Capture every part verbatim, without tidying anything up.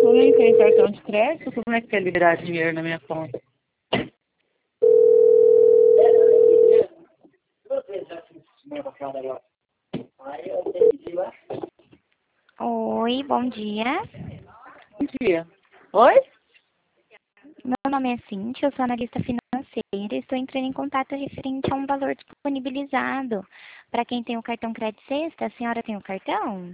eu nem tenho cartão de crédito, como é que quer liberar dinheiro na minha conta? Oi, bom dia. Bom dia. Oi? Meu nome é Cíntia, eu sou analista financeira e estou entrando em contato referente a um valor disponibilizado. Para quem tem o cartão Crédito Sexta, a senhora tem o cartão?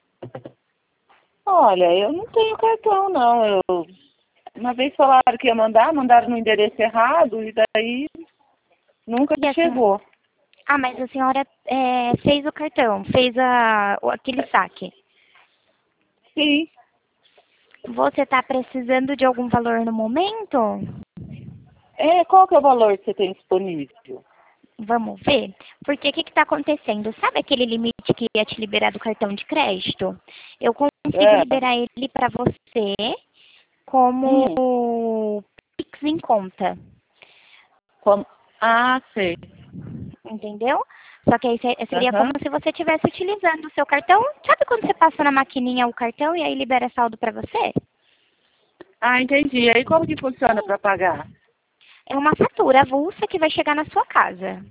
Olha, eu não tenho cartão, não. Eu... Uma vez falaram que ia mandar, mandaram no endereço errado e daí nunca E a senhora... chegou. Ah, mas a senhora é, fez o cartão, fez a, o- aquele saque. Sim. Você está precisando de algum valor no momento? É, qual que é o valor que você tem disponível? Vamos ver? Porque o que está acontecendo? Sabe aquele limite que ia te liberar do cartão de crédito? Eu consigo É. liberar ele para você Hum. como Pix em conta, Como... Ah, sei. entendeu? Só que aí se- seria como Aham. se você estivesse utilizando o seu cartão. Sabe quando você passa na maquininha o cartão e aí libera saldo para você? Ah, entendi. Aí como que funciona para pagar? É uma fatura avulsa que vai chegar na sua casa.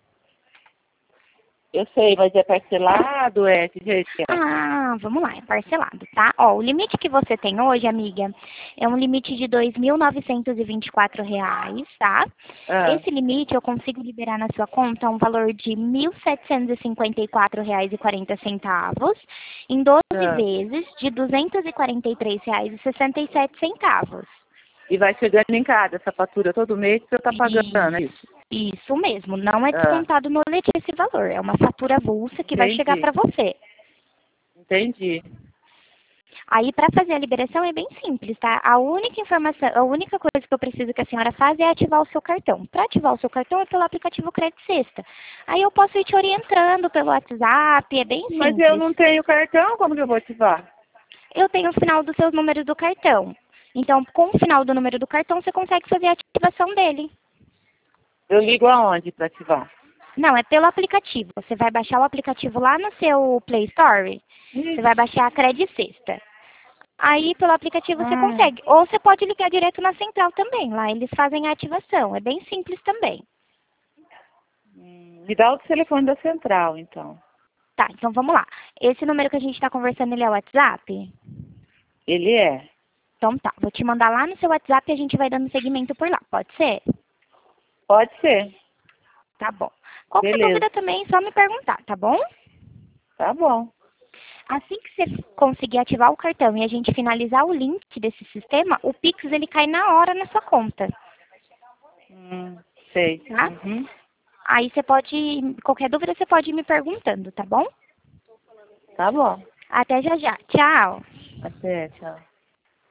Eu sei, mas é parcelado, é que jeito que é? Ah, vamos lá, é parcelado, tá? Ó, o limite que você tem hoje, amiga, é um limite de dois mil novecentos e vinte e quatro reais, tá? Ah, Esse limite eu consigo liberar na sua conta um valor de mil setecentos e cinquenta e quatro reais e quarenta centavos em doze ah. vezes de duzentos e quarenta e três reais e sessenta e sete centavos. E vai chegando em casa essa fatura todo mês que você está pagando, é isso? Isso mesmo, não é Ah, descontado no leite esse valor, é uma fatura avulsa que vai chegar entendi. para você. Entendi. Aí, para fazer a liberação é bem simples, tá? A única informação, a única coisa que eu preciso que a senhora faça é ativar o seu cartão. Para ativar o seu cartão é pelo aplicativo Crédito Sexta. Aí eu posso ir te orientando pelo WhatsApp, é bem Mas eu simples. não tenho cartão, como que eu vou ativar? Eu tenho o final dos seus números do cartão. Então, com o final do número do cartão, você consegue fazer a ativação dele. Eu ligo aonde para ativar? Não, é pelo aplicativo. Você vai baixar o aplicativo lá no seu Play Store. Você vai Ixi. baixar a Crédito Sexta. Aí, pelo aplicativo, você Ah, consegue. Ou você pode ligar direto na central também. Lá eles fazem a ativação. É bem simples também. hum, me dá o telefone da central, então. Tá, então vamos lá. Esse número que a gente está conversando, ele é o WhatsApp? Ele é. Então tá, vou te mandar lá no seu WhatsApp e a gente vai dando seguimento por lá. Pode ser? Pode ser. Tá bom. Qualquer Beleza. dúvida também, é só me perguntar, tá bom? Tá bom. Assim que você conseguir ativar o cartão e a gente finalizar o link desse sistema, o Pix ele cai na hora na sua conta, Hum, sei. tá? Uhum. Aí você pode, qualquer dúvida você pode ir me perguntando, tá bom? Tá bom. Até já já. Tchau. Até, tchau.